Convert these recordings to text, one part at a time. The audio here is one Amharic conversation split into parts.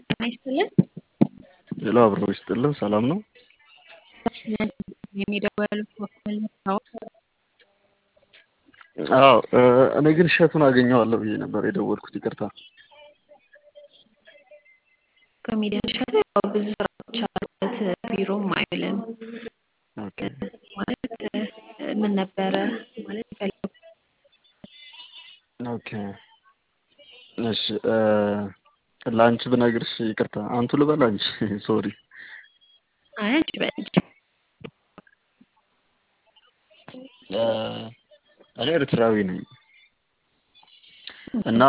አይስጥልን ሌላ አብሮ ይስጥልን። ሰላም ነው? የሚደወሉት ወክል ነው። አዎ እኔ ግን እሸቱን አገኘዋለሁ ብዬ ነበር የደወልኩት። ይቅርታ። ኮሜዲያን እሸቱ ያው ብዙ ስራዎች አሉበት፣ ቢሮም አይውልም። ኦኬ ማለት ምን ነበረ ማለት ፈለጉ? ኦኬ እሺ ላንች ብነግርሽ ይቅርታ አንቱ ልበል አንቺ ሶሪ። አይ አንቺ በእንጂ እኔ ኤርትራዊ ነኝ እና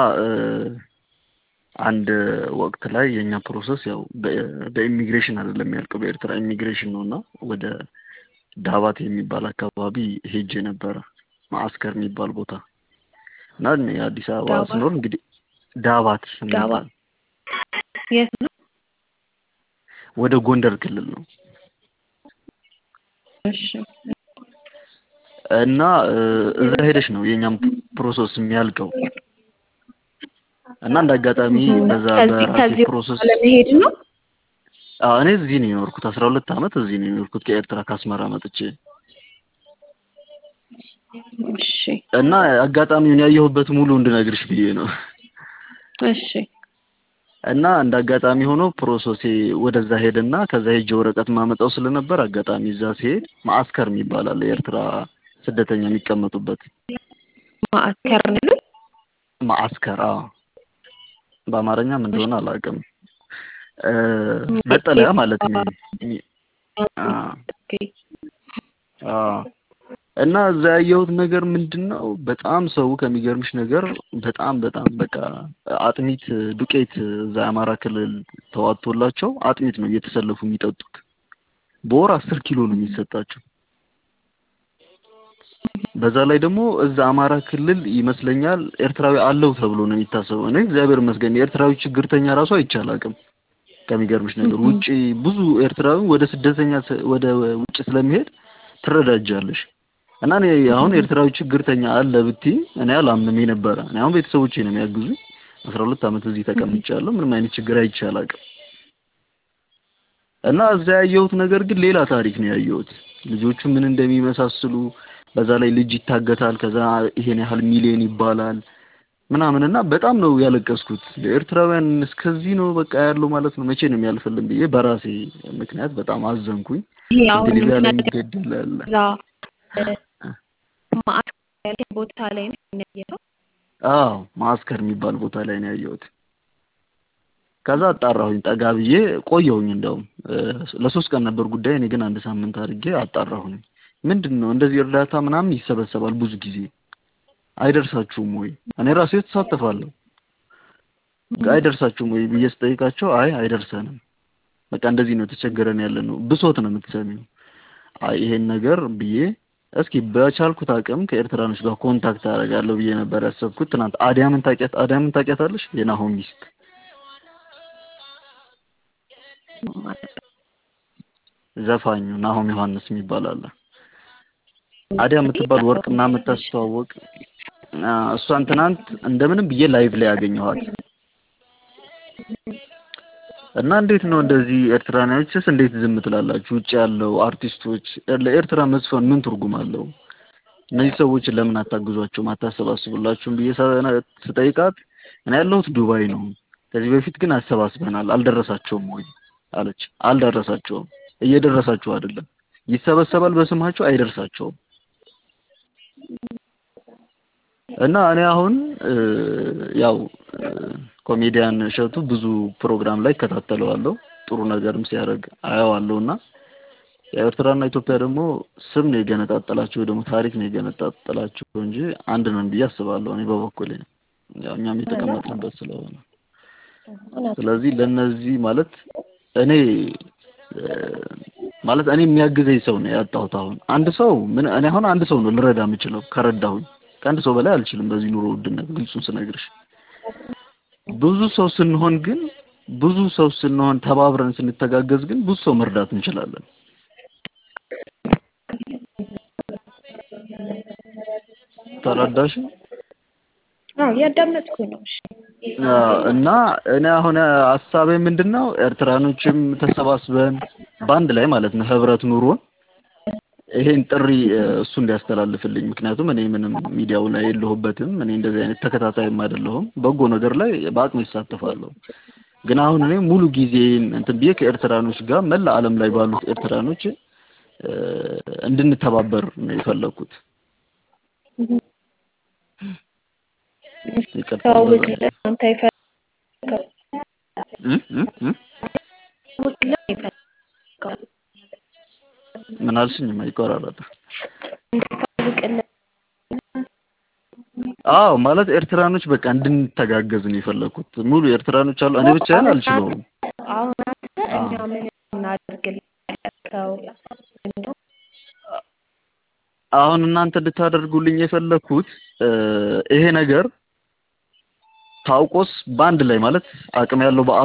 አንድ ወቅት ላይ የኛ ፕሮሰስ ያው በኢሚግሬሽን አይደለም ያልቀው በኤርትራ ኢሚግሬሽን ነውና ወደ ዳባት የሚባል አካባቢ ሄጄ ነበረ። ማዕስከር የሚባል ቦታ እና የአዲስ አበባ ዳባት ስኖር እንግዲህ ዳባት ዳባት የሚባል የት ነው? ወደ ጎንደር ክልል ነው እሺ እና እዛ ሄደሽ ነው የኛም ፕሮሰስ የሚያልቀው እና እንዳጋጣሚ በዛ ከዚህ በራሴ ከዚህ ፕሮሰስ ለመሄድ ነው። እኔ እዚህ ነው የኖርኩት 12 አመት እዚህ ነው የኖርኩት ከኤርትራ ከአስመራ መጥቼ እሺ እና አጋጣሚውን ያየሁበት ሙሉ እንድነግርሽ ብዬ ነው። እሺ እና እንዳጋጣሚ ሆኖ ፕሮሰሴ ወደዛ ሄደና ከዛ ሄጄ ወረቀት ማመጣው ስለነበር አጋጣሚ እዛ ሲሄድ ማዕስከር የሚባል አለ የኤርትራ ስደተኛ የሚቀመጡበት ማዕከር ነው። ማዕስከር በአማርኛም እንደሆነ አላውቅም። መጠለያ ማለት ነው። እና እዛ ያየሁት ነገር ምንድነው በጣም ሰው ከሚገርምሽ ነገር በጣም በቃ አጥሚት ዱቄት እዛ አማራ ክልል ተዋጥቶላቸው አጥሚት ነው እየተሰለፉ የሚጠጡት። በወር 10 ኪሎ ነው የሚሰጣቸው። በዛ ላይ ደግሞ እዛ አማራ ክልል ይመስለኛል ኤርትራዊ አለው ተብሎ ነው የሚታሰበው። እኔ እግዚአብሔር ይመስገን ኤርትራዊ ችግርተኛ ራሱ አይቻላቅም። ከሚገርምሽ ነገር ውጪ ብዙ ኤርትራዊ ወደ ስደተኛ ወደ ውጭ ስለሚሄድ ትረዳጃለሽ። እና እኔ አሁን ኤርትራዊ ችግርተኛ አለ ብትይ እኔ አላምንም ነበር። እኔ አሁን ቤተሰቦቼ ነው የሚያግዙኝ። 12 አመት እዚህ ተቀምጫለሁ። ምንም አይነት ችግር አይቻላቅም። እና እዛ ያየሁት ነገር ግን ሌላ ታሪክ ነው ያየሁት። ልጆቹ ምን እንደሚመሳስሉ በዛ ላይ ልጅ ይታገታል። ከዛ ይሄን ያህል ሚሊዮን ይባላል ምናምንና በጣም ነው ያለቀስኩት። ኤርትራውያን እስከዚህ ነው በቃ ያለው ማለት ነው። መቼ ነው የሚያልፍልን ብዬ በራሴ ምክንያት በጣም አዘንኩኝ። ይሄ ስንት አሁን ሊቢያ ላይ የምትነግረኝ ይገደላል። እዛ ማዕከር ያለ ቦታ ላይ ነው ያየኸው? ማዕስከር የሚባል ቦታ ላይ ነው ያየሁት። ከዛ አጣራሁኝ ጠጋ ብዬ ቆየሁኝ። እንደውም ለሶስት ቀን ነበር ጉዳይ። እኔ ግን አንድ ሳምንት አድርጌ አጣራሁኝ። ምንድነው እንደዚህ እርዳታ ምናምን ይሰበሰባል ብዙ ጊዜ አይደርሳችሁም ወይ? እኔ ራሴ ተሳተፋለሁ። አይደርሳችሁም ወይ ብዬ ስጠይቃቸው አይ አይደርሰንም፣ በቃ እንደዚህ ነው ተቸገረን ያለነው። ብሶት ነው የምትሰሚው። አይ ይሄን ነገር ብዬ እስኪ በቻልኩት አቅም ከኤርትራኖች ጋር ኮንታክት አደርጋለሁ ብዬ ነበር ያሰብኩት። ትናንት አዲያምን ታውቂያታለሽ? የናሆም ሚስት ዘፋኙ ናሆም ዮሐንስ የሚባል አለ። አዲያ የምትባል ወርቅና የምታስተዋወቅ እሷን ትናንት እንደምንም ብዬ ላይቭ ላይ ያገኘኋት እና እንዴት ነው እንደዚህ ኤርትራኖችስ እንዴት ዝም ትላላችሁ? ውጭ ያለው አርቲስቶች ለኤርትራ መዝፈን ምን ትርጉም አለው? እነዚህ ሰዎች ለምን አታግዟቸውም አታሰባስቡላችሁም ብዬ ስጠይቃት እኔ ያለሁት ዱባይ ነው፣ ከዚህ በፊት ግን አሰባስበናል አልደረሳቸውም ወይ አለች። አልደረሳቸውም፣ እየደረሳቸው አይደለም። ይሰበሰባል በስማቸው አይደርሳቸውም። እና እኔ አሁን ያው ኮሜዲያን እሸቱ ብዙ ፕሮግራም ላይ እከታተለዋለሁ፣ ጥሩ ነገርም ሲያደርግ አየዋለሁና የኤርትራና ኢትዮጵያ ደግሞ ስም ነው የገነጣጠላቸው፣ ደግሞ ታሪክ ነው የገነጣጠላቸው እንጂ አንድ ነን ብዬ አስባለሁ እኔ በበኩሌ። ያው እኛም የተቀመጥንበት ስለሆነ ስለዚህ ለነዚህ ማለት እኔ የሚያግዘኝ ሰው ነው ያጣሁት። አሁን አንድ ሰው እኔ አሁን አንድ ሰው ነው ልረዳ የምችለው ከረዳሁኝ። ከአንድ ሰው በላይ አልችልም በዚህ ኑሮ ውድነት ግልጹን ስነግርሽ። ብዙ ሰው ስንሆን ተባብረን ስንተጋገዝ ግን ብዙ ሰው መርዳት እንችላለን። ተረዳሽ? ያዳመጥኩኝ ነው። እሺ እና እኔ አሁን ሐሳቤ ምንድነው ኤርትራኖችም ተሰባስበን ባንድ ላይ ማለት ነው ህብረት ኑሮን ይሄን ጥሪ እሱ እንዲያስተላልፍልኝ ምክንያቱም እኔ ምንም ሚዲያው ላይ የለሁበትም እኔ እንደዚህ አይነት ተከታታይም አይደለሁም በጎ ነገር ላይ በአቅሜ እሳተፋለሁ ግን አሁን እኔ ሙሉ ጊዜን እንትን ብዬ ከኤርትራኖች ጋር መላ ዓለም ላይ ባሉት ኤርትራኖች እንድንተባበር ነው የፈለኩት ይቀጥላል አንተ ይፈልጋል ምን አልሽኝ ማይቆራረጥ አዎ ማለት ኤርትራኖች በቃ እንድንተጋገዝ ነው የፈለኩት ሙሉ ኤርትራኖች አሉ እኔ ብቻዬን አልችለውም አሁን አንተ እኛ ምን እናደርግልህ አሁን እናንተ እንድታደርጉልኝ የፈለኩት ይሄ ነገር ታውቆስ ባንድ ላይ ማለት አቅም ያለው